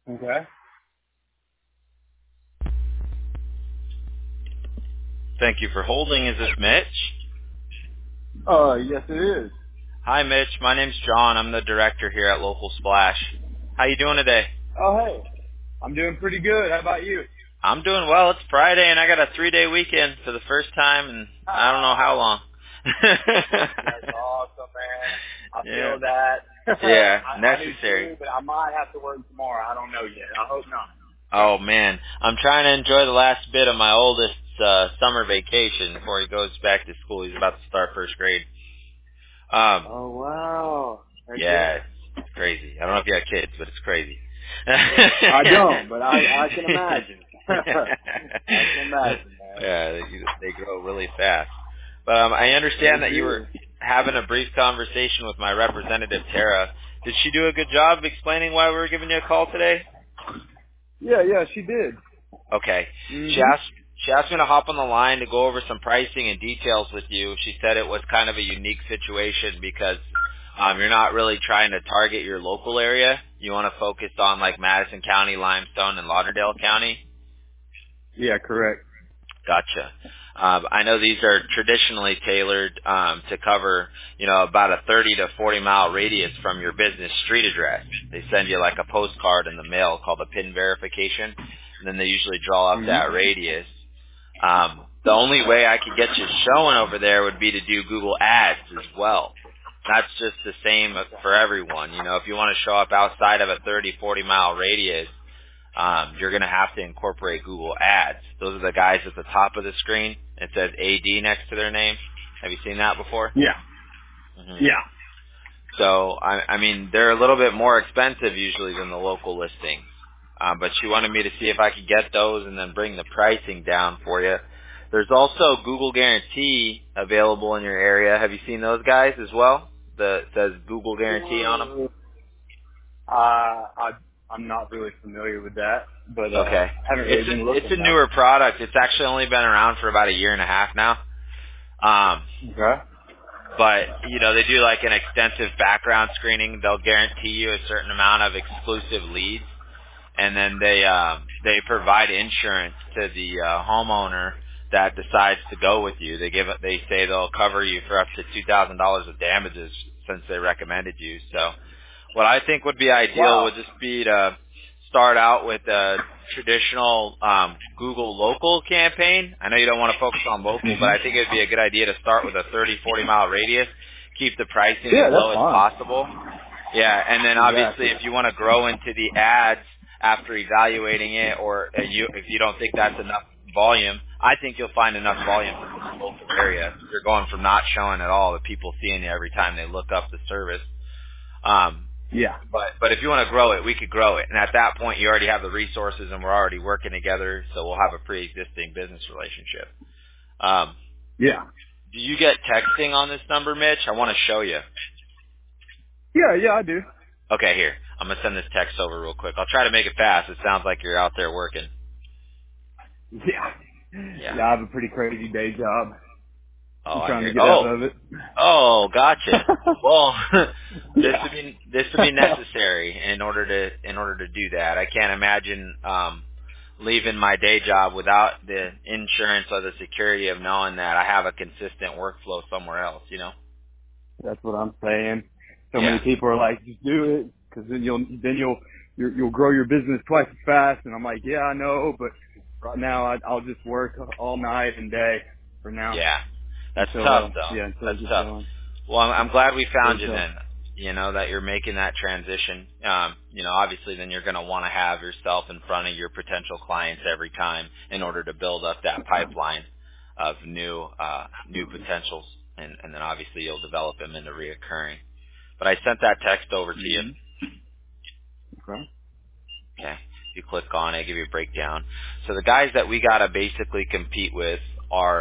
Okay. Thank you for holding. Is this Mitch? Yes it is. Hi, Mitch. My name's John. I'm the director here at Local Splash. How you doing today? Oh, hey. I'm doing pretty good. How about you? I'm doing well. It's Friday, and I got a 3-day weekend for the first time in I don't know how long. That's awesome, man. I Yeah. feel that. Yeah, I do necessary. too, but I might have to work tomorrow. I don't know yet. I hope not. Oh, man. I'm trying to enjoy the last bit of my oldest's summer vacation before he goes back to school. He's about to start first grade. Oh, wow. Heck yeah. Yeah, it's crazy. I don't know if you have kids, but it's crazy. I don't, but I can imagine. I can imagine, man. Yeah, they grow really fast. But I They understand that you were do. having a brief conversation with my representative, Tara. Did she do a good job of explaining why we were giving you a call today? Yeah, she did. Okay. She Mm-hmm. asked she asked me to hop on the line to go over some pricing and details with you. She said it was kind of a unique situation because you're not really trying to target your local area. You want to focus on like Madison County, Limestone, and Lauderdale County. Yeah, correct. Gotcha. I know these are traditionally tailored to cover, about a 30 to 40 mile radius from your business street address. They send you like a postcard in the mail called a PIN verification, and then they usually draw up Mm-hmm. that radius. The only way I could get you showing over there would be to do Google Ads as well. That's just the same for everyone. If you want to show up outside of a 30, 40 mile radius, you're going to have to incorporate Google Ads. Those are the guys at the top of the screen. It says AD next to their name. Have you seen that before? Yeah. hmm Yeah. So, I mean, they're a little bit more expensive usually than the local listings. But she wanted me to see if I could get those and then bring the pricing down for you. There's also Google Guarantee available in your area. Have you seen those guys as well? It says Google Guarantee on them. I'm not really familiar with that, but Okay. haven't really been It's looking a though. newer product. It's actually only been around for about a year and a half now. Okay. But they do like an extensive background screening. They'll guarantee you a certain amount of exclusive leads, and then they provide insurance to the homeowner that decides to go with you. They say they'll cover you for up to $2,000 of damages since they recommended you. So what I think would be ideal Wow. would just be to start out with a traditional Google local campaign. I know you don't want to focus on local, but hmm I think it would be a good idea to start with a 30, 40 mile radius, keep the pricing as Yeah, low that's as fine. possible. Yeah, and then obviously Exactly. if you want to grow into the ads after evaluating it, or if you don't think that's enough volume, I think you'll find enough volume within the local area. You're going from not showing at all to people seeing you every time they look up the service. Um, Yeah. but if you want to grow it, we could grow it. And at that point, you already have the resources, and we're already working together, so we'll have a pre-existing business relationship. Um, Yeah. do you get texting on this number, Mitch? I want to show you. Yeah, I do. Okay, here. I'm going to send this text over real quick. I'll try to make it fast. It sounds like you're out there working. Yeah. Yeah. Yeah, I have a pretty crazy day job. Oh, I'm I trying hear to you. get out of it. Oh, gotcha. Well, this Yeah. would be necessary in order to do that. I can't imagine leaving my day job without the insurance or the security of knowing that I have a consistent workflow somewhere else. That's what I'm saying. So many Yeah. people are like, just do it, because then you'll grow your business twice as fast. And I'm like, yeah, I know, but right now I'll just work all night and day for now Yeah. That's until tough though. until That's it gets tough. going. Well, I'm glad we found Very you tough. then. That you're making that transition. Obviously then you're going to want to have yourself in front of your potential clients every time in order to build up that pipeline of new potentials, and then obviously you'll develop them into reoccurring. But I sent that text over to you. Mm-hmm. Okay. Okay. If you click on it, give you a breakdown. So the guys that we got to basically compete with are,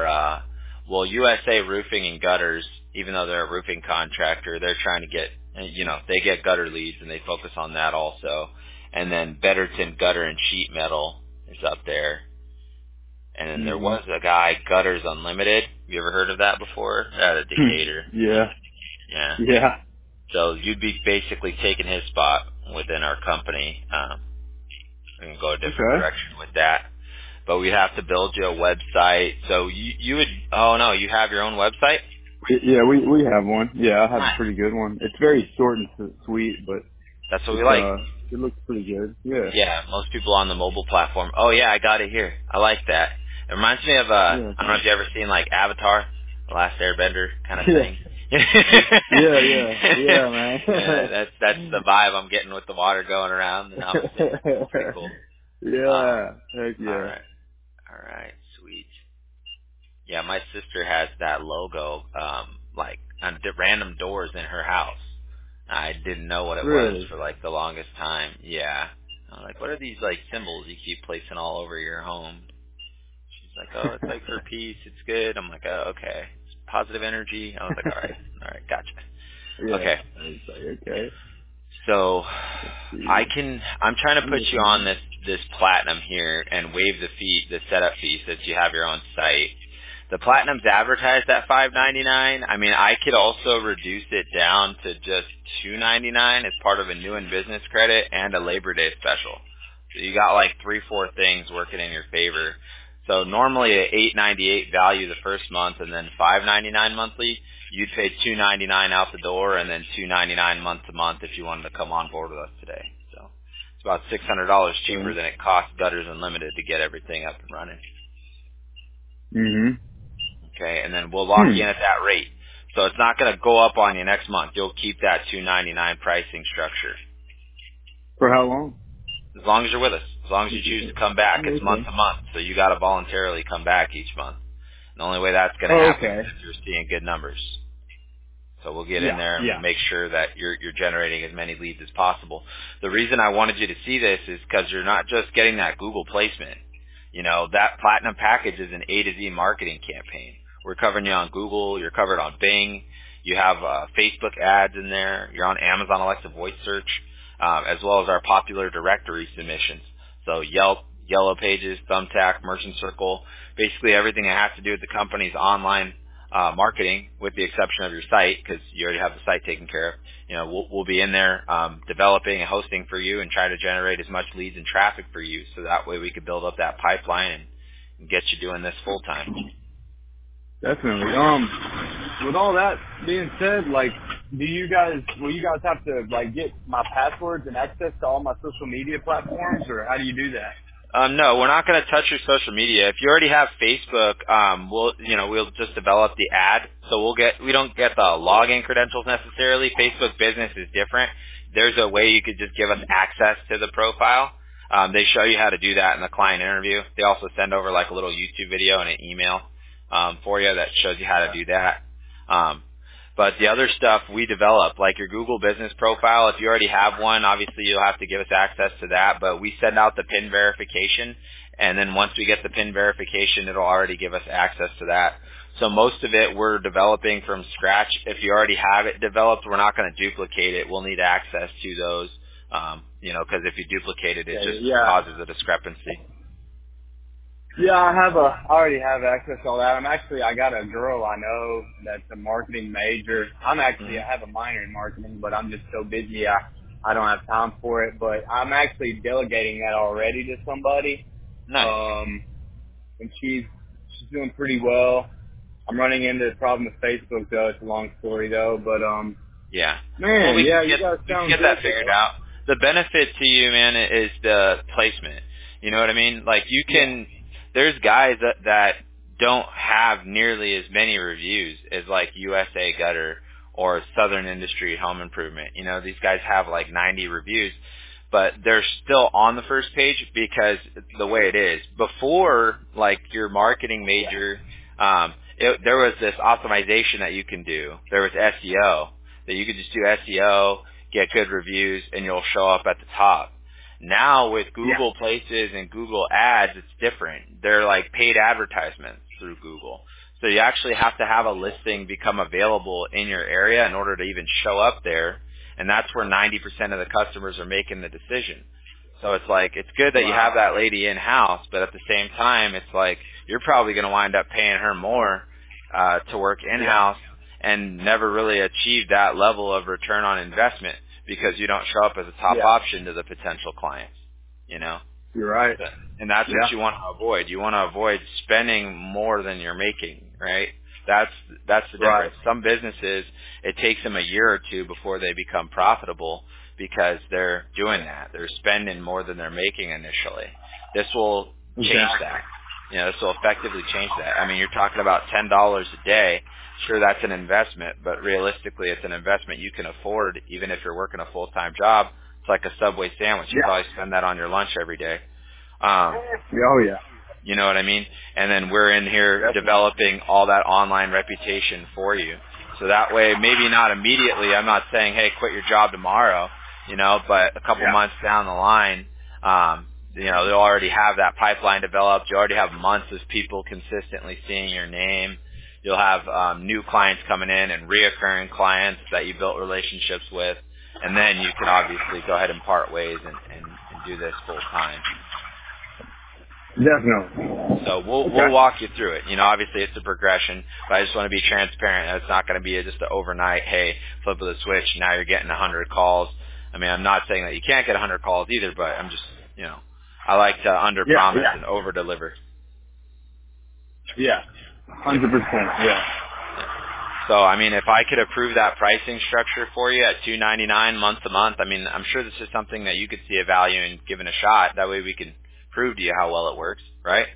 USA Roofing and Gutters. Even though they're a roofing contractor, they're trying to get, they get gutter leads and they focus on that also. And then Betterton Gutter and Sheet Metal is up there. And then there Mm-hmm. was a guy, Gutters Unlimited. Have you ever heard of that before? Out of Decatur. Yeah. Yeah. Yeah. So you'd be basically taking his spot within our company. and go a different direction with that. But we'd have to build you a website. So you would, oh no, you have your own website? Yeah, we have one. Yeah, I have a pretty good one. It's very short and sweet, but that's what we like. It looks pretty good. Yeah. Yeah, most people on the mobile platform. Oh yeah, I got it here. I like that. It reminds me of I don't know if you ever seen like Avatar, The Last Airbender kind of thing. Yeah, man. Yeah, that's the vibe I'm getting with the water going around and opposite. Pretty cool. Yeah. Heck yeah. All right, sweet. Yeah, my sister has that logo, like on random doors in her house. I didn't know what it was for like the longest time. Yeah. I'm like, what are these like symbols you keep placing all over your home? She's like, oh, it's like for peace. It's good. I'm like, oh, okay. It's positive energy. I was like, all right, gotcha. Yeah. Okay. Okay. So I'm trying to put you on this platinum here and waive the setup fee since you have your own site. The platinum's advertised at $5.99. I mean, I could also reduce it down to just $2.99 as part of a new and business credit and a Labor Day special. So you got like 3-4 things working in your favor. So normally at $8.98 value the first month and then $5.99 monthly. You'd pay $2.99 out the door and then $2.99 month to month if you wanted to come on board with us today. So it's about $600 cheaper than it costs Gutters Unlimited to get everything up and running. Mhm. Okay, and then we'll lock you in at that rate. So it's not going to go up on you next month. You'll keep that $2.99 pricing structure. For how long? As long as you're with us. As long as you choose to come back. It's month to month. So you got to voluntarily come back each month. And the only way that's going to happen is if you're seeing good numbers. So we'll get in there and make sure that you're generating as many leads as possible. The reason I wanted you to see this is because you're not just getting that Google placement. You know, that platinum package is an A to Z marketing campaign. We're covering you on Google. You're covered on Bing. You have Facebook ads in there. You're on Amazon Alexa voice search, as well as our popular directory submissions. So Yelp, Yellow Pages, Thumbtack, Merchant Circle, basically everything that has to do with the company's online marketing, with the exception of your site, because you already have the site taken care of. You know, we'll be in there developing and hosting for you and try to generate as much leads and traffic for you, so that way we could build up that pipeline and get you doing this full time. Definitely. With all that being said, like, will you guys have to like get my passwords and access to all my social media platforms, or how do you do that? No, we're not going to touch your social media. If you already have Facebook, we'll just develop the ad. So we don't get the login credentials necessarily. Facebook Business is different. There's a way you could just give us access to the profile. They show you how to do that in the client interview. They also send over like a little YouTube video and an email for you that shows you how to do that. But the other stuff we develop, like your Google business profile, if you already have one, obviously you'll have to give us access to that. But we send out the PIN verification, and then once we get the PIN verification, it'll already give us access to that. So most of it we're developing from scratch. If you already have it developed, we're not going to duplicate it. We'll need access to those, because if you duplicate it, it just causes a discrepancy. Yeah, I already have access to all that. I got a girl I know that's a marketing major. I have a minor in marketing, but I'm just so busy I don't have time for it. But I'm actually delegating that already to somebody. Nice. And she's doing pretty well. I'm running into the problem with Facebook though. It's a long story though, but yeah. Man, we you can guys sound get that figured out. The benefit to you, man, is the placement. You know what I mean? Like you can. Yeah. There's guys that don't have nearly as many reviews as like USA Gutter or Southern Industry Home Improvement. You know, these guys have like 90 reviews, but they're still on the first page because the way it is. Before, like your marketing major, there was this optimization that you can do. There was SEO, that you could just do SEO, get good reviews, and you'll show up at the top. Now with Google Places and Google Ads, it's different. They're like paid advertisements through Google. So you actually have to have a listing become available in your area in order to even show up there. And that's where 90% of the customers are making the decision. So it's like, it's good that you have that lady in-house, but at the same time, it's like you're probably going to wind up paying her more to work in-house and never really achieve that level of return on investment, because you don't show up as a top option to the potential clients, you know? You're right. And that's what you want to avoid. You want to avoid spending more than you're making, right? That's the difference. Right. Some businesses, it takes them a year or two before they become profitable because they're doing that. They're spending more than they're making initially. This will change that. You know, this will effectively change that. I mean, you're talking about $10 a day. Sure, that's an investment, but realistically, it's an investment you can afford even if you're working a full-time job. It's like a Subway sandwich. You probably spend that on your lunch every day. Oh, yeah. You know what I mean? And then we're in here developing all that online reputation for you. So that way, maybe not immediately, I'm not saying, hey, quit your job tomorrow, you know, but a couple months down the line, you know, they'll already have that pipeline developed. You already have months of people consistently seeing your name. You'll have new clients coming in and reoccurring clients that you built relationships with. And then you can obviously go ahead and part ways and do this full time. Definitely. So we'll walk you through it. You know, obviously it's a progression, but I just want to be transparent. It's not going to be just an overnight, hey, flip of the switch, now you're getting 100 calls. I mean, I'm not saying that you can't get 100 calls either, but I'm just, you know, I like to under-promise and over-deliver. Yeah, 100%, yeah. So, I mean, if I could approve that pricing structure for you at $299 month to month, I mean, I'm sure this is something that you could see a value in giving a shot. That way we can prove to you how well it works, right?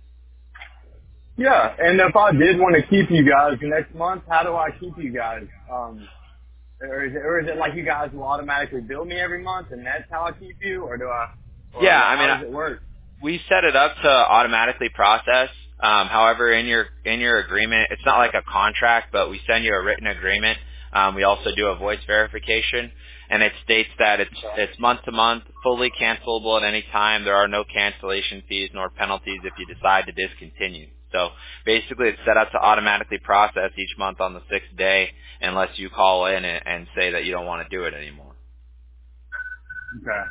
Yeah, and if I did want to keep you guys next month, how do I keep you guys? Or is it like you guys will automatically bill me every month and that's how I keep you, or do I? Or I mean, how does it work? We set it up to automatically process. However, in your agreement, it's not like a contract, but we send you a written agreement. We also do a voice verification, and it states that it's month to month, fully cancelable at any time. There are no cancellation fees nor penalties if you decide to discontinue. So basically, it's set up to automatically process each month on the 6th day, unless you call in and say that you don't want to do it anymore. Okay.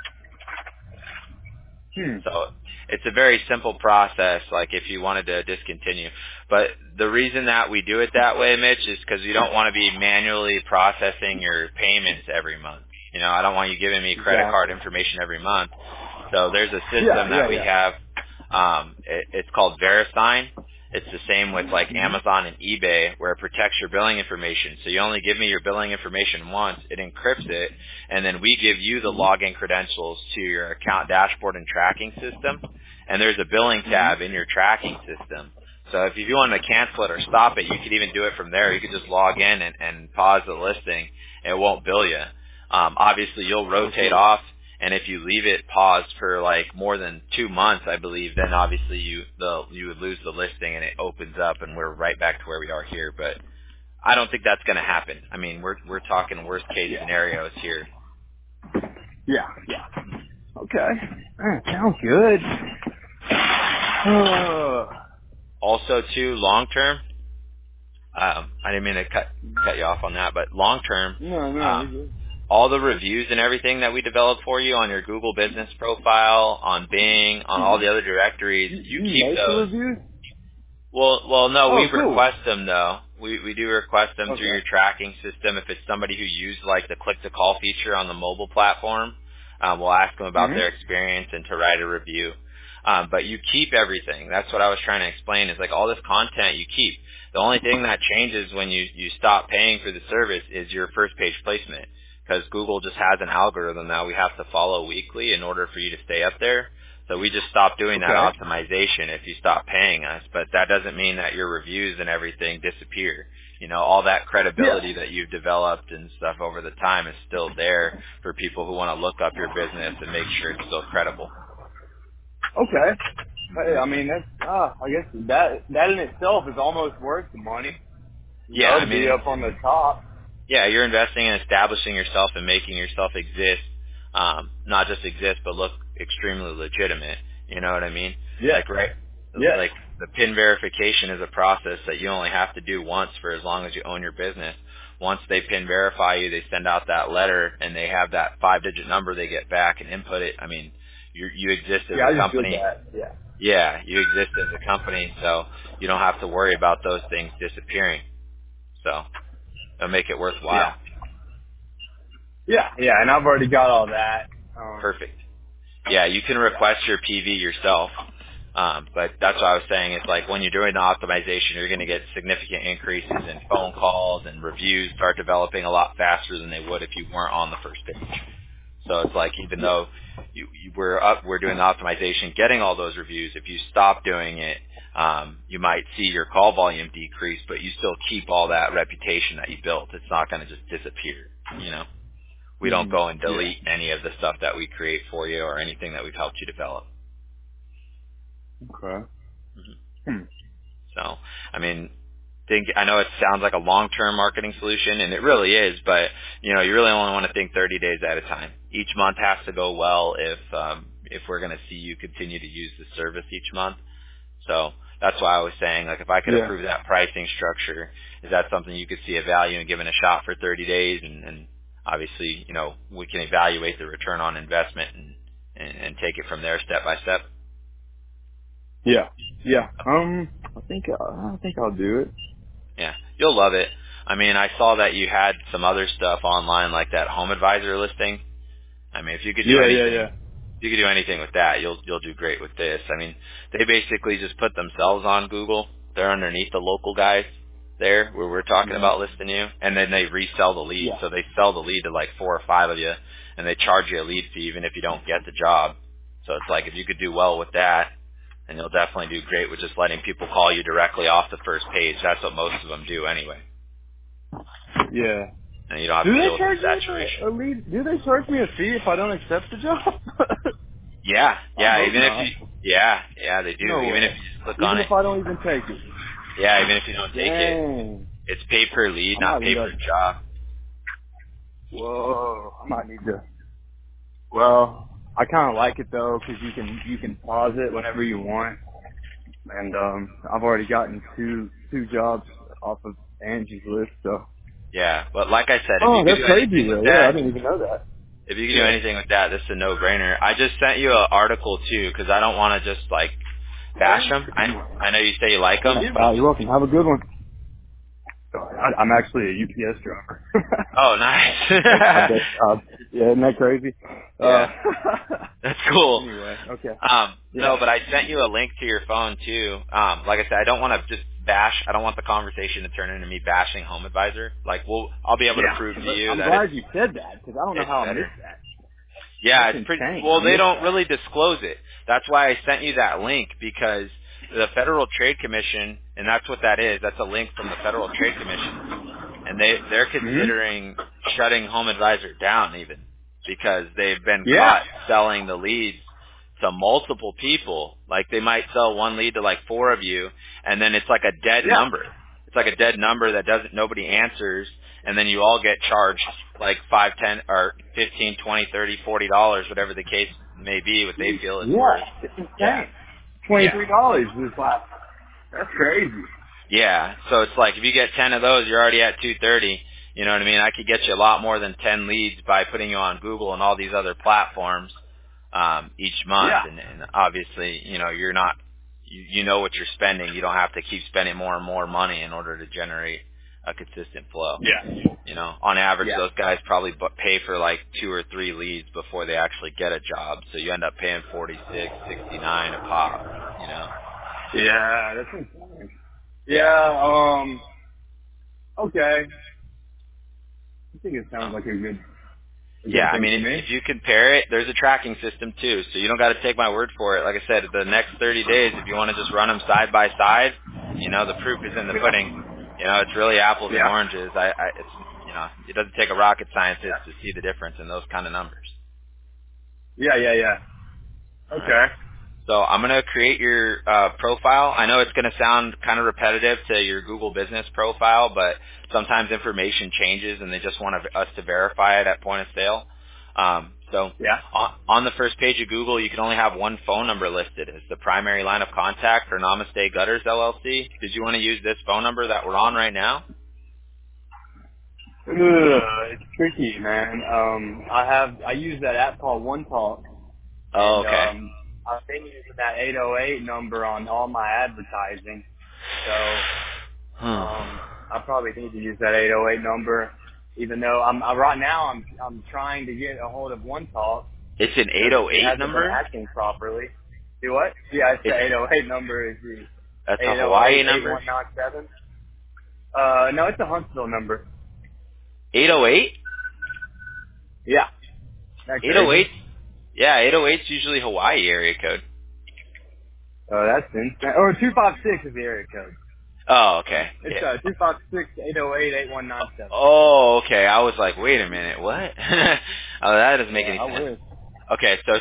So it's a very simple process, like if you wanted to discontinue. But the reason that we do it that way, Mitch, is because we don't want to be manually processing your payments every month. You know, I don't want you giving me credit card information every month. So there's a system that we have. It's called VeriSign. It's the same with like Amazon and eBay, where it protects your billing information. So you only give me your billing information once, it encrypts it, and then we give you the login credentials to your account dashboard and tracking system. And there's a billing tab in your tracking system. So if you want to cancel it or stop it, you could even do it from there. You could just log in and pause the listing. It won't bill you. Obviously, you'll rotate off. And if you leave it paused for like more than 2 months, I believe, then obviously you would lose the listing and it opens up and we're right back to where we are here. But I don't think that's going to happen. I mean, we're talking worst case scenarios here. Yeah. Okay. Sounds good. Also, too, long term. I didn't mean to cut you off on that, but long term. No. All the reviews and everything that we develop for you on your Google business profile, on Bing, on all the other directories, you keep those. Reviews? Well, no, we cool. request them though. We do request them through your tracking system. If it's somebody who used like the click to call feature on the mobile platform, we'll ask them about their experience and to write a review. But you keep everything. That's what I was trying to explain. Is like all this content you keep. The only thing that changes when you stop paying for the service is your first page placement. Because Google just has an algorithm that we have to follow weekly in order for you to stay up there. So we just stop doing that optimization if you stop paying us. But that doesn't mean that your reviews and everything disappear. You know, all that credibility that you've developed and stuff over the time is still there for people who want to look up your business and make sure it's still credible. Okay. Hey, I mean, that's, I guess that in itself is almost worth the money. Yeah, I mean, be up on the top. Yeah, you're investing in establishing yourself and making yourself exist, not just exist, but look extremely legitimate. You know what I mean? Yeah. Like the PIN verification is a process that you only have to do once for as long as you own your business. Once they PIN verify you, they send out that letter and they have that 5-digit number they get back and input it. I mean, you exist as a company. Yeah, you exist as a company, so you don't have to worry about those things disappearing. So it'll make it worthwhile. Yeah, and I've already got all that. Perfect. Yeah, you can request your PV yourself. But that's what I was saying. It's like when you're doing the optimization, you're going to get significant increases in phone calls, and reviews start developing a lot faster than they would if you weren't on the first page. So it's like even Yeah. though we're doing the optimization, getting all those reviews, if you stop doing it, you might see your call volume decrease, but you still keep all that reputation that you built. It's not going to just disappear, you know. We don't Mhm. go and Yeah. delete any of the stuff that we create for you or anything that we've helped you develop. Okay. hmm Hmm. So, I mean, I know it sounds like a long-term marketing solution, and it really is, but you know, you really only want to think 30 days at a time. Each month has to go well if we're going to see you continue to use the service each month. So that's why I was saying, like, if I could Yeah. approve that pricing structure, is that something you could see a value in giving a shot for 30 days? And obviously, you know, we can evaluate the return on investment and take it from there step by step. Yeah. Yeah. I think I'll do it. Yeah, you'll love it. I mean, I saw that you had some other stuff online, like that Home Advisor listing. I mean, if you could do Yeah. Yeah. anything, Yeah. if you could do anything with that, you'll do great with this. I mean, they basically just put themselves on Google. They're underneath the local guys there where we're talking Mhm. about listing you, and then they resell the lead. Yeah. So they sell the lead to like 4 or 5 of you, and they charge you a lead fee even if you don't get the job. So it's like if you could do well with that, and you'll definitely do great with just letting people call you directly off the first page. That's what most of them do anyway, Yeah. and you don't have Do to deal they with the charge me saturation. a lead? Do they charge me a fee if I don't accept the job? Yeah, I yeah. hope Even if you, not. yeah, they do. No Even if way. you just click on Even it, if I don't even take it. yeah. Even if you don't take it, Dang. it's pay per lead, I not might pay end per up. job. Whoa. I might need to. Well, I kind of like it though because you can pause it whenever you want, and I've already gotten two jobs off of Angie's list. So. Yeah, but like I said, if you Oh, could that's do crazy anything with though. Yeah, I that, didn't even know that. if you could do Yeah. anything with that, this is a no-brainer. I just sent you an article too because I don't want to just like bash them. I know you say you like them. You're welcome. Have a good one. I'm actually a UPS driver. Oh, nice. I bet. Yeah, isn't that crazy? Uh, Yeah, that's cool. anyway, okay. No, Yeah. but I sent you a link to your phone too. Like I said, I don't want to just bash. I don't want the conversation to turn into me bashing Home Advisor. Like, I'll be able to prove to Yeah. you I'm that glad you said that because I don't know it's how I better. missed that. Yeah, That's it's pretty. insane. I Well, they missed don't that. really disclose it. That's why I sent you that link because the Federal Trade Commission, and that's what that is. That's a link from the Federal Trade Commission, and they're Hmm. considering shutting Home Advisor down even because they've been Yeah. caught selling the leads to multiple people. Like they might sell one lead to like 4 of you, and then it's like a dead Yeah. number. It's like a dead number that nobody answers, and then you all get charged like 5, 10, or 15, 20, 30, $40, whatever the case may be, what they feel it's Yeah. worth. It's Yeah. insane. Yeah. $23 is like that's crazy. Yeah. So it's like if you get 10 of those, you're already at 230. You know what I mean? I could get you a lot more than 10 leads by putting you on Google and all these other platforms each month. Yeah. And obviously, you know, you're not you know what you're spending. You don't have to keep spending more and more money in order to generate a consistent flow. Yeah. You know, on average, Yeah. those guys probably pay for like 2 or 3 leads before they actually get a job. So you end up paying 46, 69 a pop. You know. Yeah. That's insane. Yeah. Yeah. Okay. I think it So. sounds like a Yeah, good I thing mean, for me. if you compare it, there's a tracking system too, so you don't got to take my word for it. Like I said, the next 30 days, if you want to just run them side by side, you know, the proof is in the pudding. You know, it's really apples and Yeah. oranges. It's, you know, it doesn't take a rocket Yeah. scientist to see the difference in those kind of numbers. Yeah. Yeah. Yeah. All right. Okay. So I'm going to create your profile. I know it's going to sound kind of repetitive to your Google business profile, but sometimes information changes and they just want us to verify it at point of sale. So Yeah. on the first page of Google, you can only have one phone number listed as the primary line of contact for Namaste Gutters LLC. Did you want to use this phone number that we're on right now? Ugh, it's tricky, man. I use that app called One Talk, Oh, and okay. I've been using that 808 number on all my advertising. So Hmm. I probably need to use that 808 number, even though right now I'm trying to get a hold of One Talk, It's an It 808 hasn't been number? acting properly. See what? Yeah, it's the It's 808 number. Is the That's a Hawaii number? 808-8197. No, it's a Huntsville number. 808? Yeah. Isn't that crazy? 808? Yeah, 808 is usually Hawaii area code. Oh, that's insane. Or 256 is the area code. Oh, okay. It's Yeah. 256-808-8197. Oh, okay. I was like, wait a minute, what? Oh, that doesn't make Yeah, any I sense. wish. Okay, so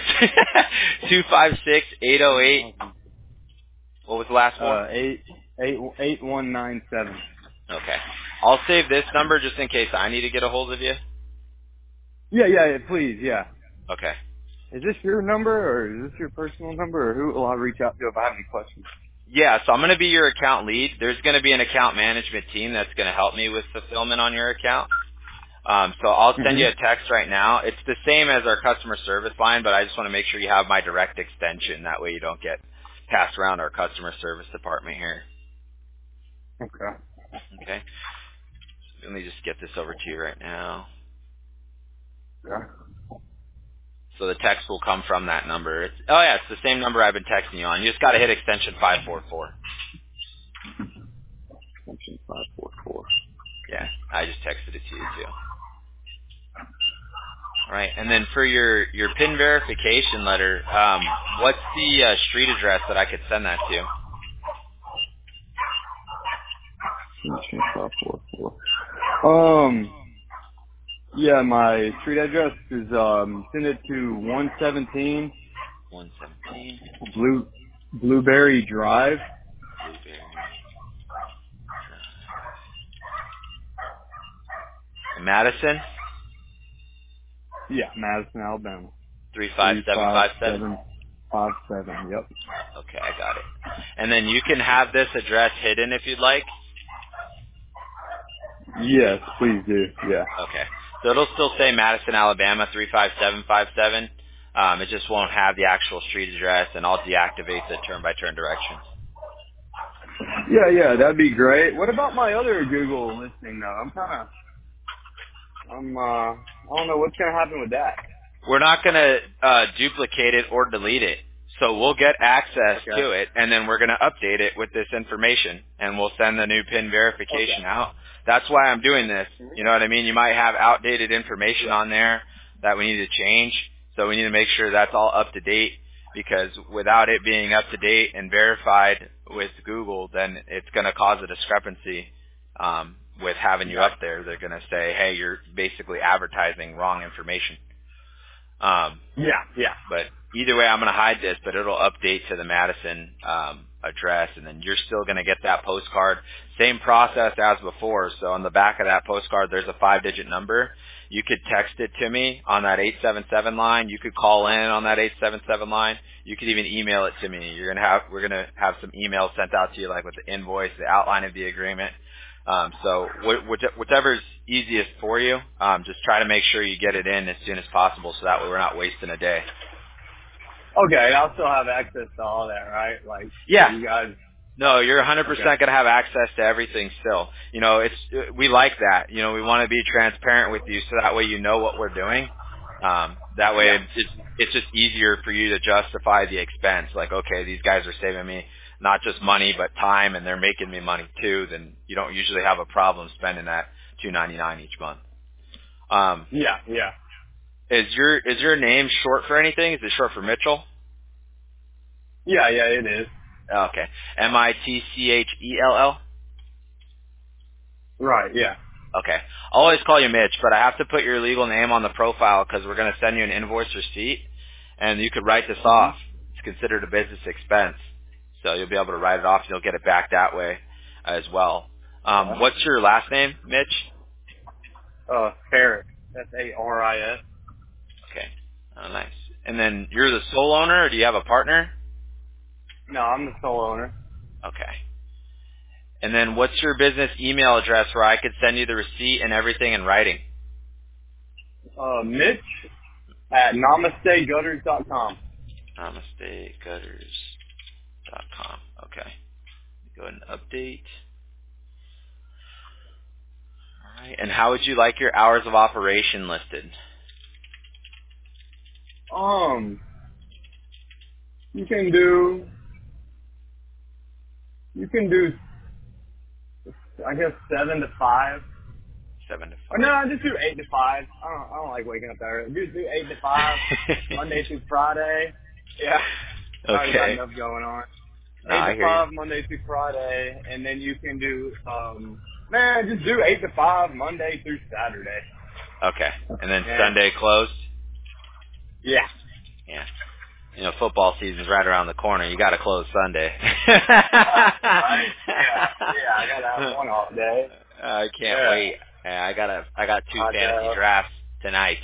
256-808. What was the last one? 8197. Okay. I'll save this number just in case I need to get a hold of you. Yeah, please, yeah. Okay. Is this your number, or is this your personal number, or who will I reach out to if I have any questions? Yeah, so I'm going to be your account lead. There's going to be an account management team that's going to help me with fulfillment on your account. So I'll send you a text right now. It's the same as our customer service line, but I just want to make sure you have my direct extension. That way you don't get passed around our customer service department here. Okay. Okay. Let me just get this over to you right now. Okay. So the text will come from that number. It's the same number I've been texting you on. You just got to hit extension 544. Extension 544. Yeah, I just texted it to you too. All right, and then for your PIN verification letter, what's the street address that I could send that to? Extension 544. Yeah, my street address is, send it to 117 117 Blueberry Drive. Blueberry Drive. Madison, Yeah, Madison, Alabama. 35757. 35757, yep. Okay, I got it. And then you can have this address hidden if you'd like. Yes, please do, yeah. Okay. So it'll still say Madison, Alabama, 35757. It just won't have the actual street address, and I'll deactivate the turn-by-turn directions. Yeah, that'd be great. What about my other Google listing, though? I don't know what's going to happen with that. We're not going to duplicate it or delete it. So we'll get access to it, and then we're going to update it with this information, and we'll send the new PIN verification out. That's why I'm doing this. You know what I mean? You might have outdated information on there that we need to change, so we need to make sure that's all up to date, because without it being up to date and verified with Google, then it's going to cause a discrepancy with having you up there. They're going to say, hey, you're basically advertising wrong information. Yeah. But either way, I'm going to hide this, but it'll update to the Madison address, and then you're still going to get that postcard. Same process as before. So on the back of that postcard, there's a 5-digit number. You could text it to me on that 877 line. You could call in on that 877 line. You could even email it to me. We're going to have some emails sent out to you, like with the invoice, the outline of the agreement. So whichever's easiest for you, just try to make sure you get it in as soon as possible, so that way we're not wasting a day. Okay, and I'll still have access to all that, right? Like, Yeah. you guys. No, you're 100% going to have access to everything still. You know, we like that. You know, we want to be transparent with you, so that way you know what we're doing. That way it's just easier for you to justify the expense. Like, okay, these guys are saving me not just money but time, and they're making me money too. Then you don't usually have a problem spending that $299 each month. Yeah. Is your name short for anything? Is it short for Mitchell? Yeah, it is. Okay. Mitchell? Right, yeah. Okay. I'll always call you Mitch, but I have to put your legal name on the profile because we're going to send you an invoice receipt, and you could write this off. It's considered a business expense, so you'll be able to write it off, and you'll get it back that way as well. What's your last name, Mitch? Harris. That's Aris. Okay. Oh, nice. And then you're the sole owner, or do you have a partner? No, I'm the sole owner. Okay. And then what's your business email address where I could send you the receipt and everything in writing? Mitch at namastegutters.com. namastegutters.com. Okay. Go ahead and update. All right. And how would you like your hours of operation listed? You can do, I guess 7 to 5. 7 to 5. Or no, just do 8 to 5. I don't like waking up that early. Do 8 to 5, Monday through Friday. Yeah. Already got Okay. enough going on. No, 8 I to hear you. 5, Monday through Friday, and then you can do, just do 8 to 5, Monday through Saturday. Okay. And then Yeah. Sunday closed? Yeah. Yeah. You know, football season's right around the corner. You got to close Sunday. Right? Yeah, I gotta have one off day. I can't Yeah. wait. Yeah, I got 2 I fantasy know. drafts tonight.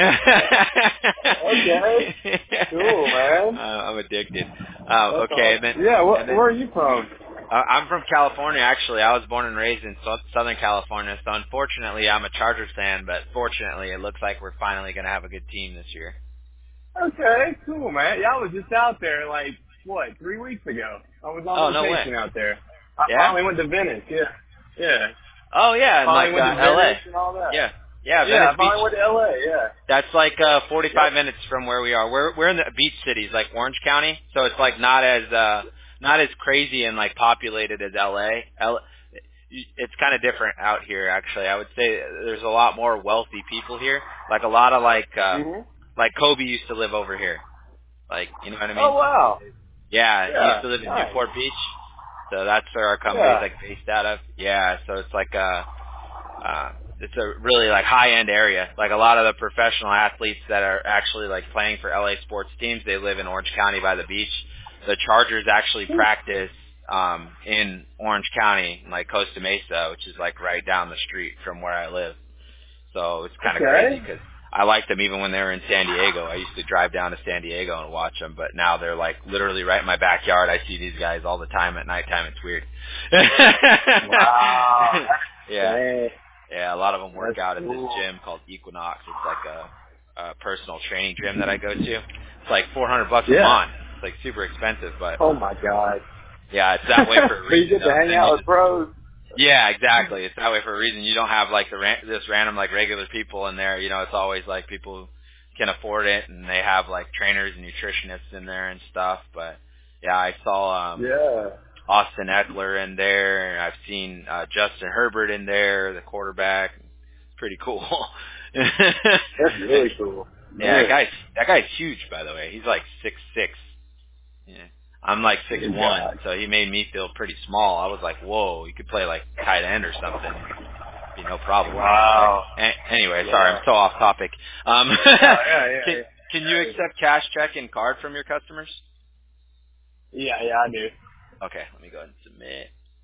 Okay. Cool, man. I'm addicted. That's Okay, and awesome. Yeah, where are you from? I'm from California, actually. I was born and raised in Southern California, so unfortunately I'm a Chargers fan, but fortunately it looks like we're finally going to have a good team this year. Okay, cool, man. Yeah, I was just out there, 3 weeks ago. I was Oh, on no way. vacation out there. I Yeah? finally went to Venice, yeah. Yeah. Oh, yeah, in Finally went to L.A. Venice and all that. Yeah. Yeah, Yeah, Venice I Beach. finally went to LA, yeah. That's 45 Yep. minutes from where we are. We're in the beach cities, like Orange County, so it's not as crazy and populated as LA. It's kind of different out here, actually. I would say there's a lot more wealthy people here. Like a lot of Mhm. like Kobe used to live over here. You know what I Oh mean? wow. Yeah, he used Yeah. to live in Nice. Newport Beach. So that's where our company's Yeah. based out of. Yeah, so it's it's a really high end area. Like a lot of the professional athletes that are actually playing for LA sports teams, they live in Orange County by the beach. The Chargers actually practice in Orange County, Costa Mesa, which is right down the street from where I live. So it's kind of crazy Okay. because I liked them even when they were in San Diego. I used to drive down to San Diego and watch them, but now they're literally right in my backyard. I see these guys all the time at nighttime. It's weird. Wow. Yeah. Dang. Yeah, a lot of them work That's out at this cool. gym called Equinox. It's a personal training gym that I go to. It's $400 a Yeah. month. It's super expensive, but Oh my God. yeah, it's that way for a So you reason get to though. hang Then you out just with pros. yeah, exactly. It's that way for a reason. You don't have this random regular people in there. You know, it's always people who can afford it and they have trainers and nutritionists in there and stuff. But yeah, I saw Yeah. Austin Eckler in there, and I've seen Justin Herbert in there, the quarterback. It's pretty cool. That's really cool. Yeah, Man. that guy's huge, by the way. He's 6'6". Yeah. I'm Good 6'1", God. so he made me feel pretty small. I was whoa, you could play tight end or something. Be no problem. Wow. Anyway, sorry, I'm Yeah. so off topic. Yeah. Can you accept cash, check, and card from your customers? Yeah, I do. Okay, let me go ahead and submit.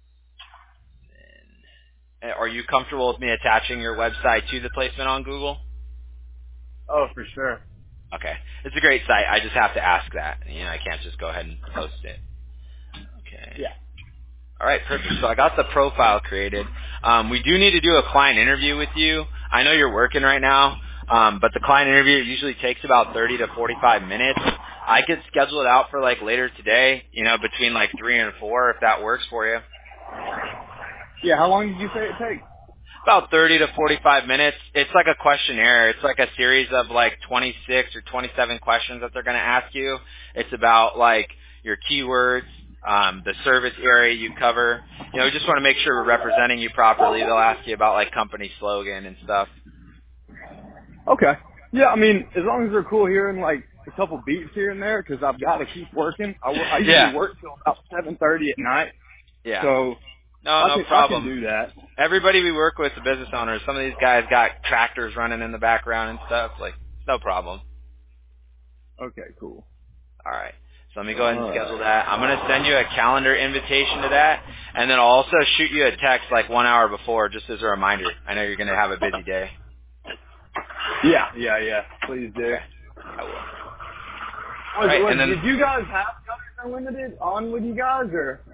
And are you comfortable with me attaching your website to the placement on Google? Oh, for sure. Okay. It's a great site. I just have to ask that. I can't just go ahead and post it. Okay. Yeah. All right, perfect. So I got the profile created. We do need to do a client interview with you. I know you're working right now, but the client interview usually takes about 30 to 45 minutes. I could schedule it out for later today, between 3 and 4 if that works for you. Yeah, how long did you say it takes? About 30 to 45 minutes. It's like a questionnaire. It's a series of 26 or 27 questions that they're going to ask you. It's about your keywords, the service area you cover. We just want to make sure we're representing you properly. They'll ask you about company slogan and stuff. Okay. Yeah, I mean, as long as they're cool hearing a couple beats here and there, because I've got to keep working. I usually Yeah. work till about 7:30 at night, Yeah. so No, no I can problem. do that. Everybody we work with, the business owners, some of these guys got tractors running in the background and stuff. No problem. Okay, cool. All right. So let me go ahead and schedule that. I'm going to send you a calendar invitation to that, and then I'll also shoot you a text 1 hour before just as a reminder. I know you're going to have a busy day. Yeah. Please do. Okay. I will. All right, and then Did you guys have Gunners Unlimited on with you guys,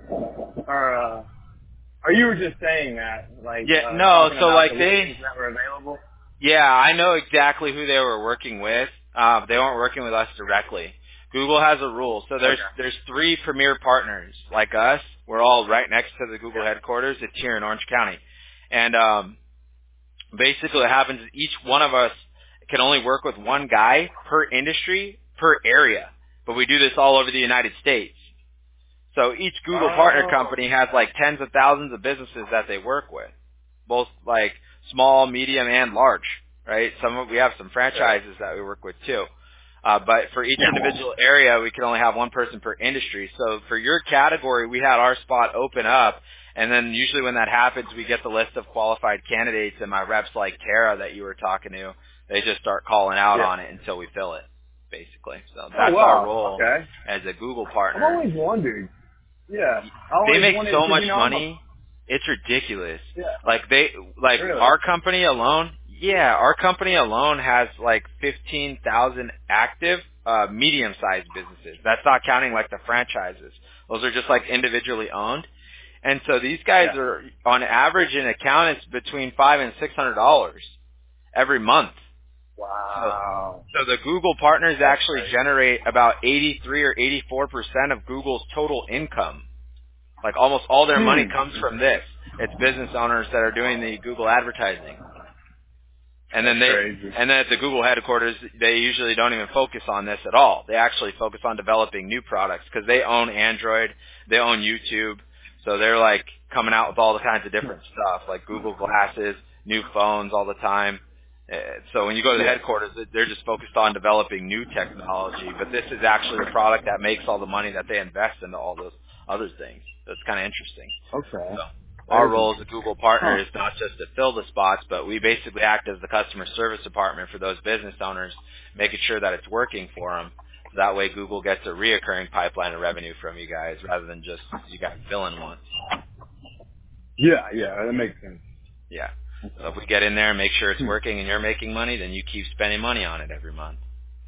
or you were just saying that, no, talking so about the they listings that were available? yeah, I know exactly who they were working with. They weren't working with us directly. Google has a rule. So there's 3 premier partners like us. We're all right next to the Google headquarters. It's here in Orange County. And basically what happens is each one of us can only work with one guy per industry, per area. But we do this all over the United States. So each Google partner company has like tens of thousands of businesses that they work with, both like small, medium, and large, right? We have some franchises that we work with too. But for each individual area, we can only have one person per industry. So for your category, we had our spot open up, and then usually when that happens, we get the list of qualified candidates, and my reps like Tara that you were talking to, they just start calling out on it until we fill it, basically. So that's our role as a Google partner. I've always wondered. Yeah. They make so much money. It's ridiculous. Yeah. Really? Our company alone, our company alone has like 15,000 active medium-sized businesses. That's not counting like the franchises. Those are just like individually owned. And so these guys are on average an account it's between $500 and $600 every month. Wow. So the Google partners actually generate about 83 or 84% of Google's total income. Like almost all their money comes from this. It's business owners that are doing the Google advertising. And then at the Google headquarters, they usually don't even focus on this at all. They actually focus on developing new products because they own Android, they own YouTube. So they're like coming out with all the kinds of different stuff, like Google Glasses, new phones all the time. So when you go to the headquarters, they're just focused on developing new technology. But this is actually the product that makes all the money that they invest into all those other things. So it's kind of interesting. Okay. So our role as a Google partner is not just to fill the spots, but we basically act as the customer service department for those business owners, making sure that it's working for them. So that way Google gets a reoccurring pipeline of revenue from you guys rather than just you guys filling once. Yeah, that makes sense. Yeah. So if we get in there and make sure it's working and you're making money, then you keep spending money on it every month.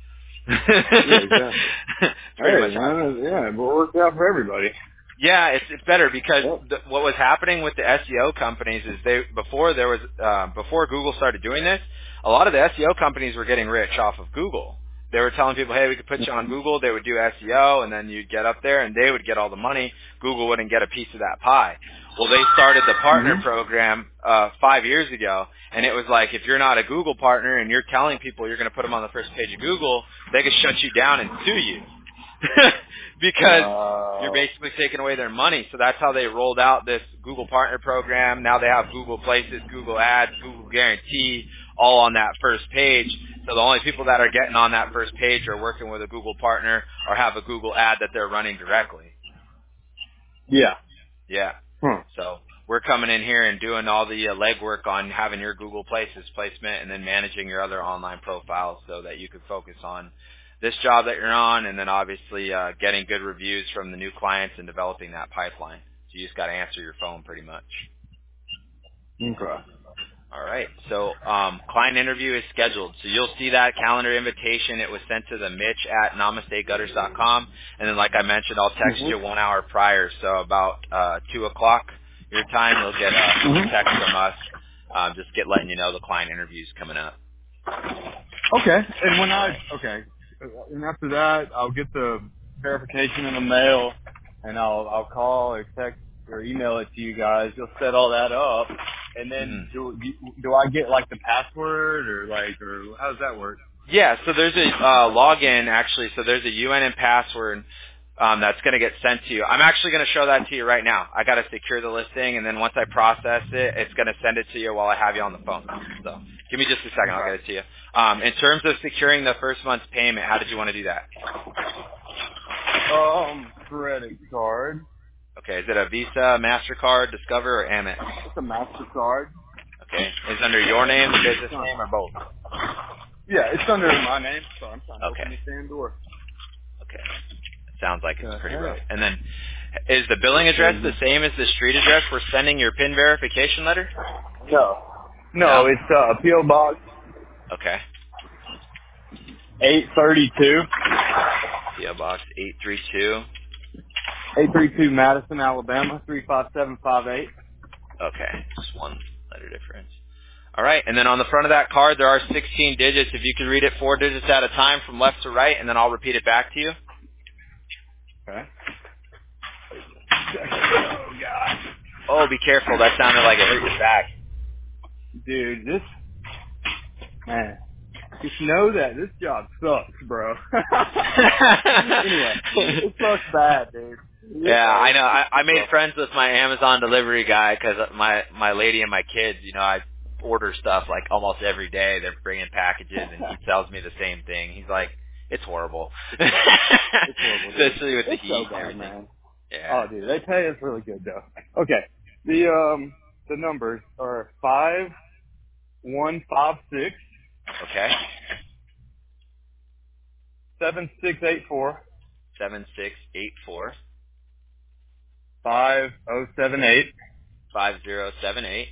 Exactly. Pretty much. It works out for everybody. Yeah, it's better because what was happening with the SEO companies is before Google started doing this, a lot of the SEO companies were getting rich off of Google. They were telling people, hey, we could put you on Google. They would do SEO, and then you'd get up there, and they would get all the money. Google wouldn't get a piece of that pie. Well, they started the partner program 5 years ago, and it was like if you're not a Google partner and you're telling people you're going to put them on the first page of Google, they could shut you down and sue you. Because you're basically taking away their money. So that's how they rolled out this Google Partner Program. Now they have Google Places, Google Ads, Google Guarantee, all on that first page. So the only people that are getting on that first page are working with a Google partner or have a Google ad that they're running directly. Yeah. So we're coming in here and doing all the legwork on having your Google Places placement and then managing your other online profiles so that you can focus on this job that you're on, and then obviously getting good reviews from the new clients and developing that pipeline. So you just got to answer your phone pretty much. Okay. All right. So client interview is scheduled. So you'll see that calendar invitation. It was sent to the Mitch at namastegutters.com. And then like I mentioned, I'll text you 1 hour prior. So about 2 o'clock your time, you'll get a text from us just letting you know the client interview is coming up. Okay. And after that, I'll get the verification in the mail, and I'll call or text or email it to you guys. You'll set all that up, and then do I get like the password or how does that work? Yeah, so there's a login actually. So there's a UNN password that's going to get sent to you. I'm actually going to show that to you right now. I got to secure the listing, and then once I process it, it's going to send it to you while I have you on the phone. So give me just a second. I'll get it to you. In terms of securing the first month's payment, how did you want to do that? Credit card. Okay, is it a Visa, MasterCard, Discover, or Amex? It's a MasterCard. Okay, is it under your name, the business name, or both? Yeah, it's under my name, so I'm trying to open the same door. Okay. Sounds like it's pretty rough. And then, is the billing address the same as the street address we're sending your PIN verification letter? No, it's P.O. Box. Okay. 832. P.O. Box 832. 832 Madison, Alabama, 35758. Okay, just one letter difference. All right, and then on the front of that card, there are 16 digits. If you could read it 4 digits at a time from left to right, and then I'll repeat it back to you. Okay. Oh, God. Oh, be careful. That sounded like it hurt your back. Dude, man. Just know that this job sucks, bro. Anyway, it sucks bad, dude. Yeah, I know. I made friends with my Amazon delivery guy because my lady and my kids, you know, I order stuff like almost every day. They're bringing packages, and he tells me the same thing. He's like, it's horrible. It's horrible, dude. Especially with the It's heat so and bad, everything. man. Yeah. Oh, dude, they pay us really good, though. Okay. The numbers are 5156 Okay. 7684 7684 5078 5078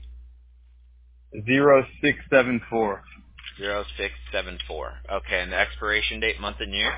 0674 0674. Okay, and the expiration date, month and year?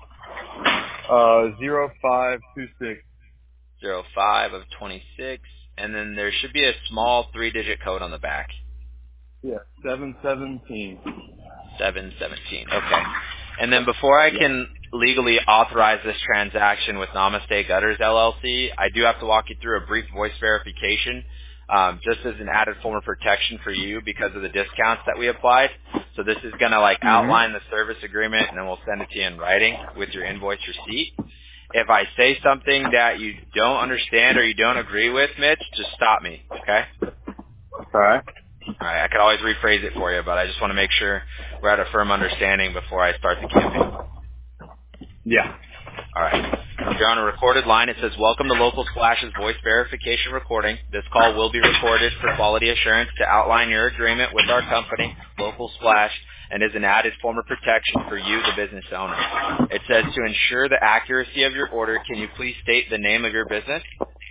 0526. 05 of 26. And then there should be a small 3-digit code on the back. Yeah, 717. 717. Okay. And then before I can legally authorize this transaction with Namaste Gutters LLC, I do have to walk you through a brief voice verification, just as an added form of protection for you because of the discounts that we applied. So this is going to outline the service agreement, and then we'll send it to you in writing with your invoice receipt. If I say something that you don't understand or you don't agree with, Mitch, just stop me, okay? All right. All right, I could always rephrase it for you, but I just want to make sure we're at a firm understanding before I start the campaign. Yeah. All right. If you're on a recorded line, it says, welcome to Local Splash's voice verification recording. This call will be recorded for quality assurance to outline your agreement with our company, Local Splash, and is an added form of protection for you, the business owner. It says, to ensure the accuracy of your order, can you please state the name of your business?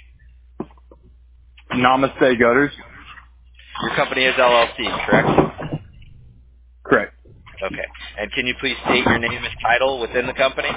Namaste Gutters. Your company is LLC, correct? Correct. Okay. And can you please state your name and title within the company?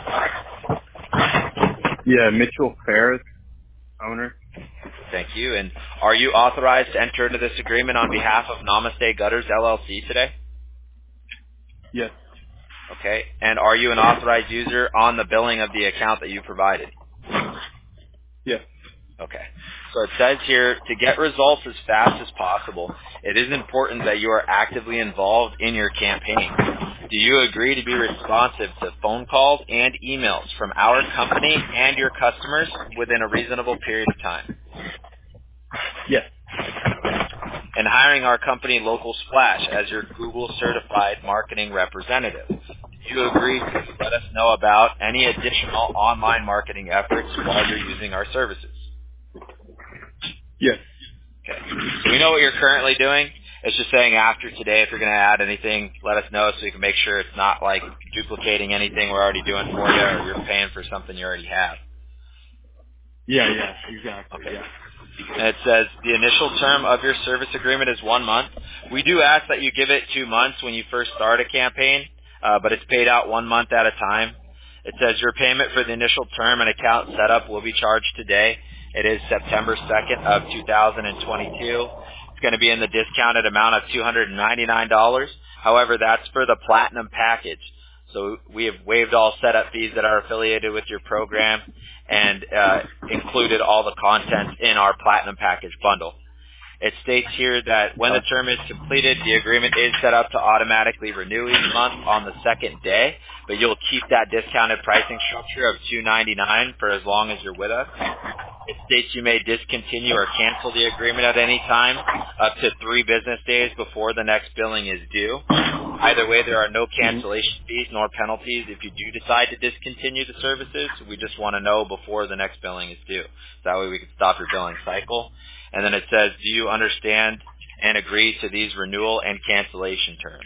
Yeah, Mitchell Ferris, owner. Thank you. And are you authorized to enter into this agreement on behalf of Namaste Gutters LLC today? Yes. Okay. And are you an authorized user on the billing of the account that you provided? Yes. Okay. So it says here, to get results as fast as possible, it is important that you are actively involved in your campaign. Do you agree to be responsive to phone calls and emails from our company and your customers within a reasonable period of time? Yes. And hiring our company, Local Splash, as your Google certified marketing representative. Do you agree to let us know about any additional online marketing efforts while you're using our services? Yes. Okay. So we know what you're currently doing. It's just saying after today, if you're going to add anything, let us know so we can make sure it's not like duplicating anything we're already doing for you or you're paying for something you already have. Yeah, exactly. Okay. Yeah. And it says the initial term of your service agreement is 1 month. We do ask that you give it 2 months when you first start a campaign, but it's paid out 1 month at a time. It says your payment for the initial term and account setup will be charged today. It is September 2nd of 2022. It's going to be in the discounted amount of $299. However, that's for the Platinum package. So we have waived all setup fees that are affiliated with your program and included all the content in our Platinum package bundle. It states here that when the term is completed, the agreement is set up to automatically renew each month on the second day, but you'll keep that discounted pricing structure of $299 for as long as you're with us. It states you may discontinue or cancel the agreement at any time up to 3 business days before the next billing is due. Either way, there are no cancellation fees nor penalties if you do decide to discontinue the services. We just want to know before the next billing is due. That way we can stop your billing cycle. And then it says, do you understand and agree to these renewal and cancellation terms?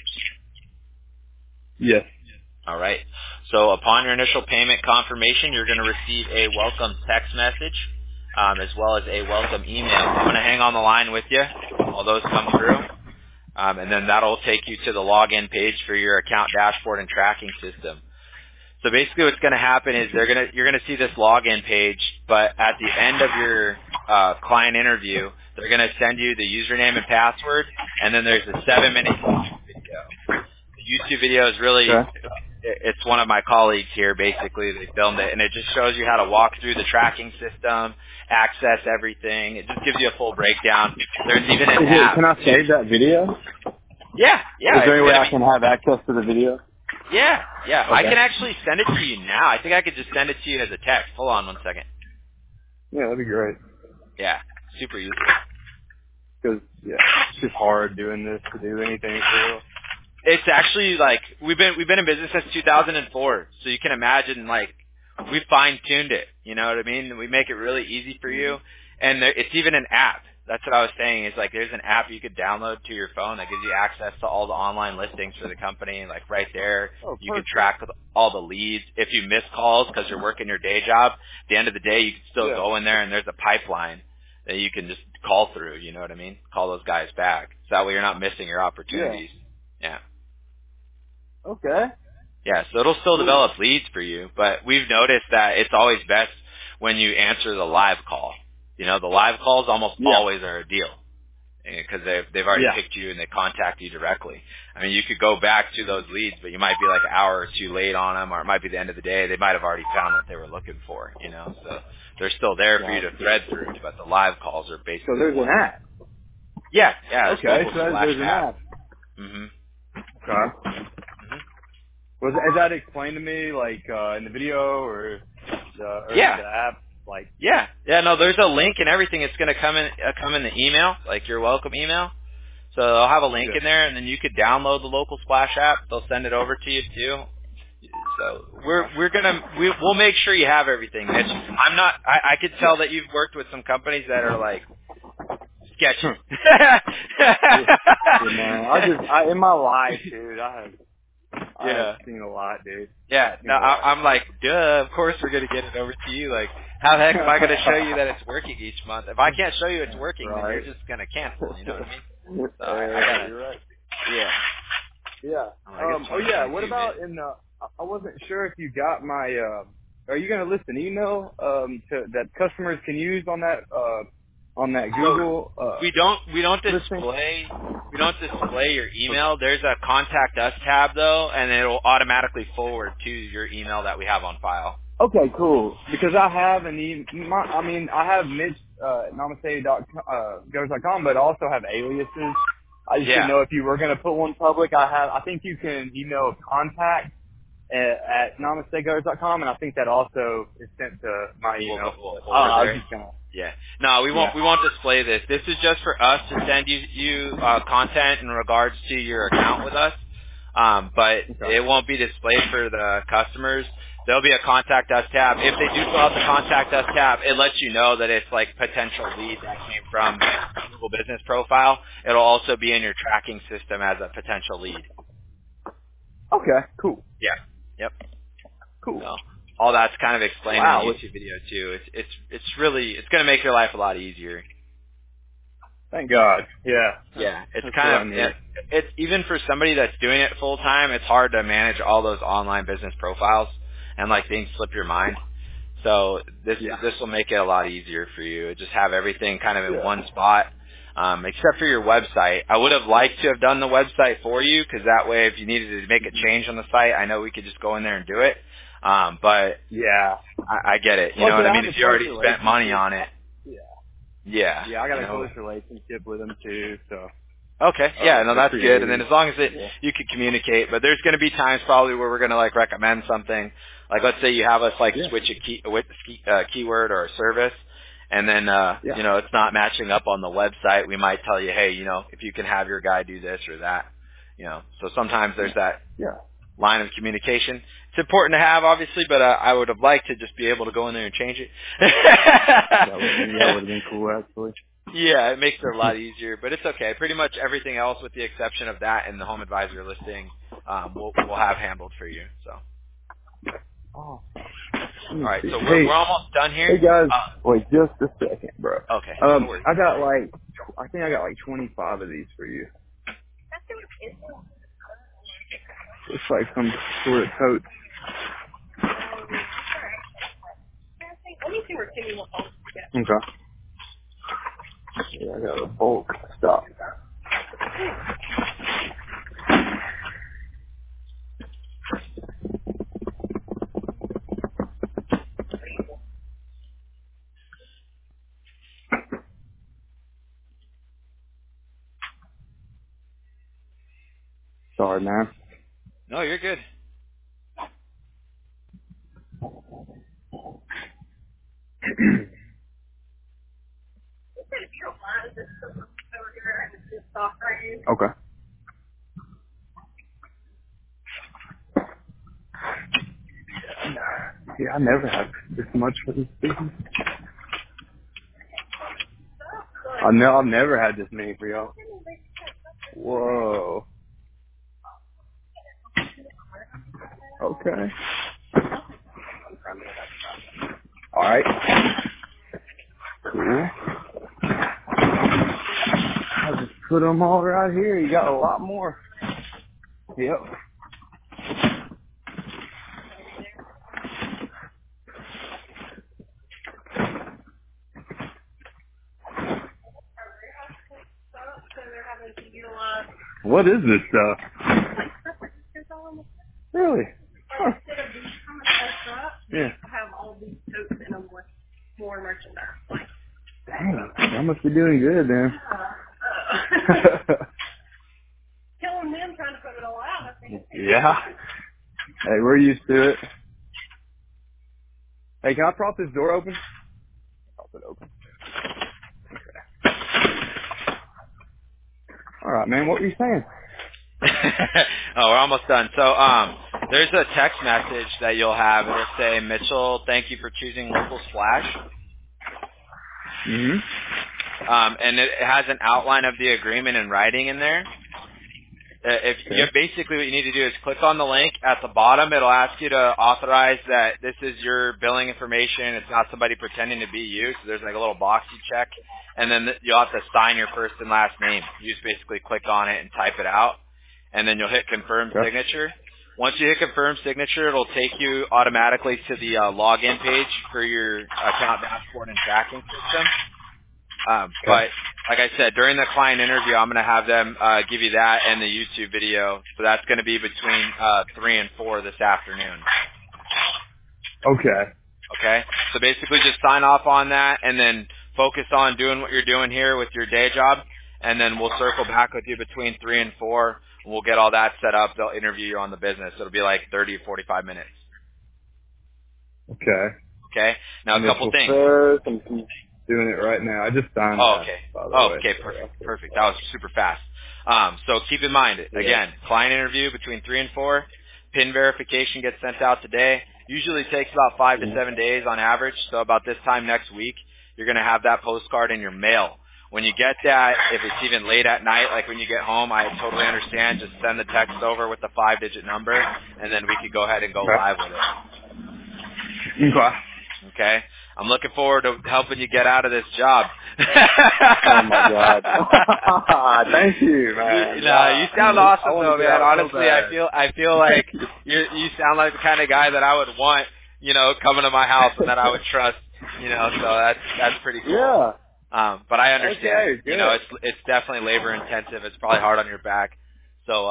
Yes. All right. So upon your initial payment confirmation, you're going to receive a welcome text message as well as a welcome email. I'm going to hang on the line with you while those come through. And then that'll take you to the login page for your account dashboard and tracking system. So basically what's going to happen is you're going to see this login page, but at the end of your client interview, they're going to send you the username and password, and then there's a 7-minute YouTube video. The YouTube video is really, it's one of my colleagues here, basically. They filmed it, and it just shows you how to walk through the tracking system, access everything. It just gives you a full breakdown. There's even an app. Can I save that video? Yeah, Is yeah. there It's any way gonna I be. can have access to the video? Yeah, yeah. I Okay. can actually send it to you now. I think I could just send it to you as a text. Hold on one second. Yeah, that'd be great. Yeah, super useful. Because, yeah, it's just hard doing this to do anything for real. It's actually like we've been in business since 2004, so you can imagine like we fine tuned it. You know what I mean? We make it really easy for you, and it's even an app. That's what I was saying. Is like there's an app you could download to your phone that gives you access to all the online listings for the company. Like right there, Oh, you can perfect. track all the leads. If you miss calls because you're working your day job, at the end of the day you can still Yeah. go in there and there's a pipeline that you can just call through. You know what I mean? Call those guys back. So that way you're not missing your Yeah. opportunities. Yeah. Okay. Yeah, so it'll still Cool. develop leads for you, but we've noticed that it's always best when you answer the live call. You know, the live calls almost Yeah. always are a deal because they've already Yeah. picked you and they contact you directly. I mean, you could go back to those leads, but you might be like an hour or two late on them, or it might be the end of the day. They might have already found what they were looking for. You know, so they're still there for you to thread through. But the live calls are So basically the there's an ones. app. Yeah, yeah. There's Okay, mobile so slash there's an app. app. Mhm. Okay. Mhm. Is that explained to me, like, in the video or Yeah. the app? Like, Yeah, yeah. No, there's a link and everything. It's going to come in the email, like your welcome email. So I'll have a link yeah. in there, and then you could download the local Splash app. They'll send it over to you too. So we'll make sure you have everything, Mitch. I could tell that you've worked with some companies that are like sketchy. Yeah, man. In my life, dude, I have Yeah. seen a lot, dude. Yeah, Seen no, a lot. I'm like, duh, of course we're going to get it over to you. Like, how the heck am I going to show you that it's working each month? If I can't show you it's working, then you're Right. just going to cancel, you know what I mean? So I got to, You're right. yeah. Yeah. I guess Oh yeah. 2022, What man. about in the? I wasn't sure if you got my. Are you gonna list an email that customers can use on that So Google we don't listing? display your email. There's a contact us tab though, and it'll automatically forward to your email that we have on file. Okay, cool. Because I have I have Mitch namaste.goes.com, but I also have aliases. I just didn't Yeah. know if you were gonna put one public. I think you can email contact at namastegoes.com, and I think that also is sent to my email. We'll But forward I was there. just gonna. Yeah. No, Yeah. we won't display this. This is just for us to send you content in regards to your account with us. But Okay. it won't be displayed for the customers. There'll be a contact us tab. If they do fill out the contact us tab, it lets you know that it's like potential lead that came from Google Business Profile. It'll also be in your tracking system as a potential lead. Okay. Cool. Yeah. Yep. Cool. So all that's kind of explained in the Wow. YouTube video too. It's really it's going to make your life a lot easier. Thank God. Yeah. Yeah, it's That's what kind I of need. it's even for somebody that's doing it full time. It's hard to manage all those online business profiles and like things slip your mind. So this Yeah. will make it a lot easier for you. Just have everything kind of in Yeah. one spot, except for your website. I would have liked to have done the website for you because that way, if you needed to make a change on the site, I know we could just go in there and do it. But Yeah. I get it. You Well, know what I I mean? have If a you close already spent money relationship. on it, Yeah. yeah, Yeah, I got you a know. close relationship with them too, so Okay, yeah, no, they're that's pretty good. And then easy. as long as Yeah. you can communicate, but there's going to be times probably where we're going to like recommend something. Like let's say you have us like Yeah. switch a keyword or a service, and then Yeah. you know it's not matching up on the website. We might tell you, hey, you know, if you can have your guy do this or that, you know. So sometimes there's that Yeah. line of communication. It's important to have, obviously, but I would have liked to just be able to go in there and change it. That would have been cool actually. Yeah, it makes it a lot easier, but it's okay. Pretty much everything else, with the exception of that and the home advisor listing, we'll have handled for you. So, Oh. all right. So Hey, we're almost done hey here. guys, wait just a second, bro. Okay, no worries. I think I got like 25 of these for you. Looks like some sort of coat. Okay. Yeah, I got a bulk stock. Sorry, man. No, you're good. Okay. Yeah, I never had this much for this business. I've never had this many for y'all. Whoa. Okay. All right. Cool. I'll just put them all right here. You got a lot more. Yep. What is this stuff? Really? Huh. Yeah. Dang, I must be doing good then. Yeah. Hey, we're used to it. Hey, can I prop this door open? Prop it open. All right, man. What were you saying? Oh, we're almost done. So, there's a text message that you'll have. It'll say, Mitchell, thank you for choosing Local Splash. Mm-hmm. And it has an outline of the agreement in writing in there. If Okay. you basically what you need to do is click on the link at the bottom. It'll ask you to authorize that this is your billing information. It's not somebody pretending to be you. So there's like a little box you check, and then you'll have to sign your first and last name. You just basically click on it and type it out, and then you'll hit confirm Okay. signature. Once you hit confirm signature, it'll take you automatically to the login page for your account dashboard and tracking system. But like I said, during the client interview, I'm going to have them give you that and the YouTube video. So that's going to be between 3 and 4 this afternoon. Okay. Okay? So basically just sign off on that and then focus on doing what you're doing here with your day job. And then we'll circle back with you between 3 and 4. And we'll get all that set up. They'll interview you on the business. It'll be like 30 to 45 minutes. Okay. Okay? Now, a couple things. First, I'm doing it right now. I just signed Oh, that, okay. by the Oh, way. okay, perfect. That was super fast. So keep in mind, again, client interview between 3 and 4. PIN verification gets sent out today. Usually takes about 5 to 7 days on average. So about this time next week, you're going to have that postcard in your mail. When you get that, if it's even late at night, like when you get home, I totally understand. Just send the text over with the 5-digit number, and then we could go ahead and go live with it. Okay. Okay? I'm looking forward to helping you get out of this job. Oh my God. Thank you, man. You sound awesome though, man. So Honestly, I feel like you sound like the kind of guy that I would want, coming to my house and that I would trust, so that's pretty cool. Yeah. But I understand. Okay, good. It's definitely labor intensive. It's probably hard on your back. So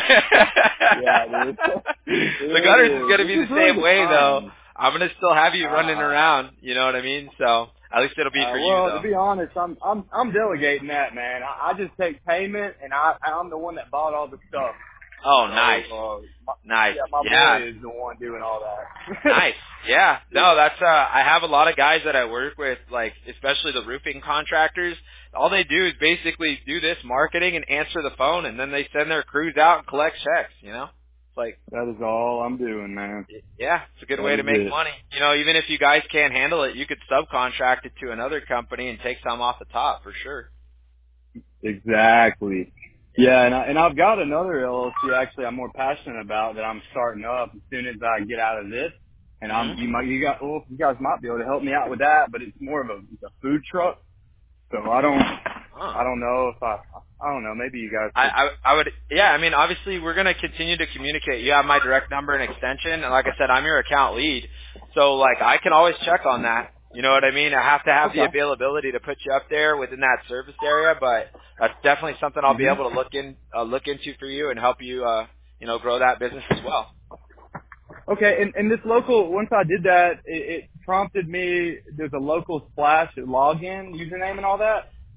Yeah, dude. The Gunners is gonna be the same way though. Fun. I'm gonna still have you running around, you know what I mean? So at least it'll be for you well, though. to be honest, I'm delegating that, man. I just take payment, and I'm the one that bought all the stuff. Oh, So, nice. Nice. Yeah, my boy is the one doing all that. Nice. Yeah. No, that's I have a lot of guys that I work with, like especially the roofing contractors. All they do is basically do this marketing and answer the phone, and then they send their crews out and collect checks, It's like That is all I'm doing, man. Yeah, it's a good way to make money. Even if you guys can't handle it, you could subcontract it to another company and take some off the top for sure. Exactly. Yeah, and I've got another LLC actually I'm more passionate about that I'm starting up as soon as I get out of this. And you guys might be able to help me out with that, but it's more of a food truck. So I don't know if I don't know, maybe you guys could. I would, yeah, I mean, obviously we're going to continue to communicate. You have my direct number and extension, and like I said, I'm your account lead. So, I can always check on that. You know what I mean? I have to have the availability to put you up there within that service area, but that's definitely something I'll be able to look into for you and help you, grow that business as well. Okay, and this local, once I did that, it prompted me, there's a Local Splash login, username and all that.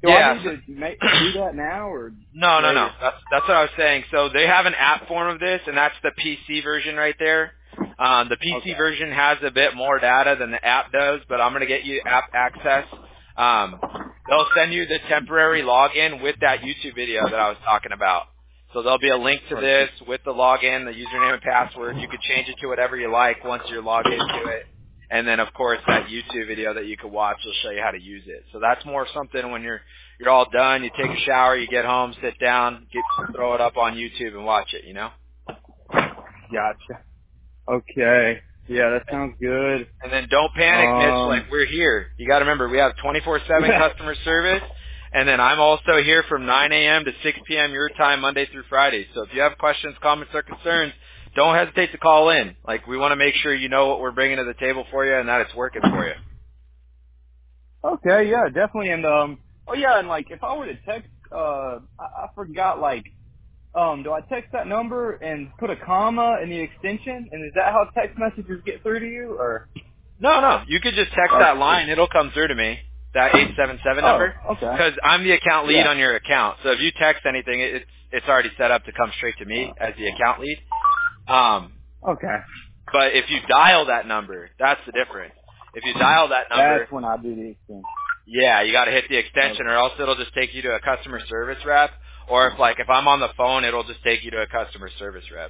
Do I need to do that now or No. later? That's what I was saying. So they have an app form of this, and that's the PC version right there. The PC version has a bit more data than the app does, but I'm going to get you app access. They'll send you the temporary login with that YouTube video that I was talking about. So there'll be a link to this with the login, the username and password. You could change it to whatever you like once you're logged into it. And then, of course, that YouTube video that you could watch will show you how to use it. So that's more something when you're all done, you take a shower, you get home, sit down, throw it up on YouTube and watch it, you know? Gotcha. Okay. Yeah, that sounds good. And then don't panic, Mitch. Like, we're here. You got to remember, we have 24/7 customer service. And then I'm also here from 9 a.m. to 6 p.m. your time, Monday through Friday. So if you have questions, comments, or concerns, don't hesitate to call in. Like, we want to make sure you know what we're bringing to the table for you and that it's working for you. Okay, yeah, definitely. And and like if I were to text, I forgot. Like, do I text that number and put a comma in the extension? And is that how text messages get through to you, or? No. You could just text that line. It'll come through to me. That 877 number. Okay. Because I'm the account lead on your account. So if you text anything, it's already set up to come straight to me as the account lead. Okay. But if you dial that number, that's the difference. If you dial that number, that's when I do the extension. Yeah, you got to hit the extension, or else it'll just take you to a customer service rep. Or if I'm on the phone, it'll just take you to a customer service rep.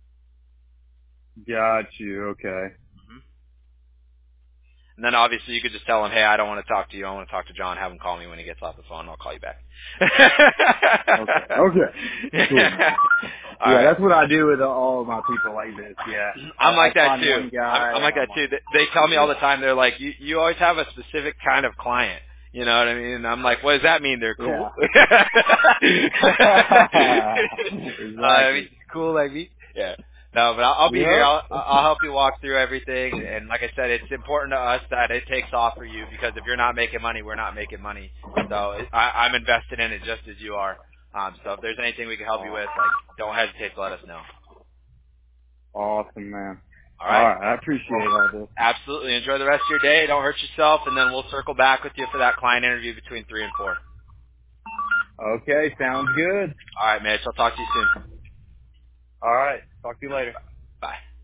Got you. Okay. And then obviously you could just tell him, hey, I don't want to talk to you. I want to talk to John. Have him call me when he gets off the phone. And I'll call you back. Okay. Cool. Right. That's what I do with all of my people like this. Yeah. I'm like that too. One guy, I'm like that too. They tell me all the time. They're like, you always have a specific kind of client. You know what I mean? And I'm like, what does that mean? They're cool. Exactly. I mean, cool like me. Yeah. No, but I'll be here. I'll help you walk through everything. And like I said, it's important to us that it takes off for you, because if you're not making money, we're not making money. So I'm invested in it just as you are. So if there's anything we can help you with, don't hesitate to let us know. Awesome, man. All right. I appreciate all this. Absolutely. Enjoy the rest of your day. Don't hurt yourself, and then we'll circle back with you for that client interview between 3 and 4. Okay, sounds good. All right, Mitch. I'll talk to you soon. All right. Talk to you later. Bye.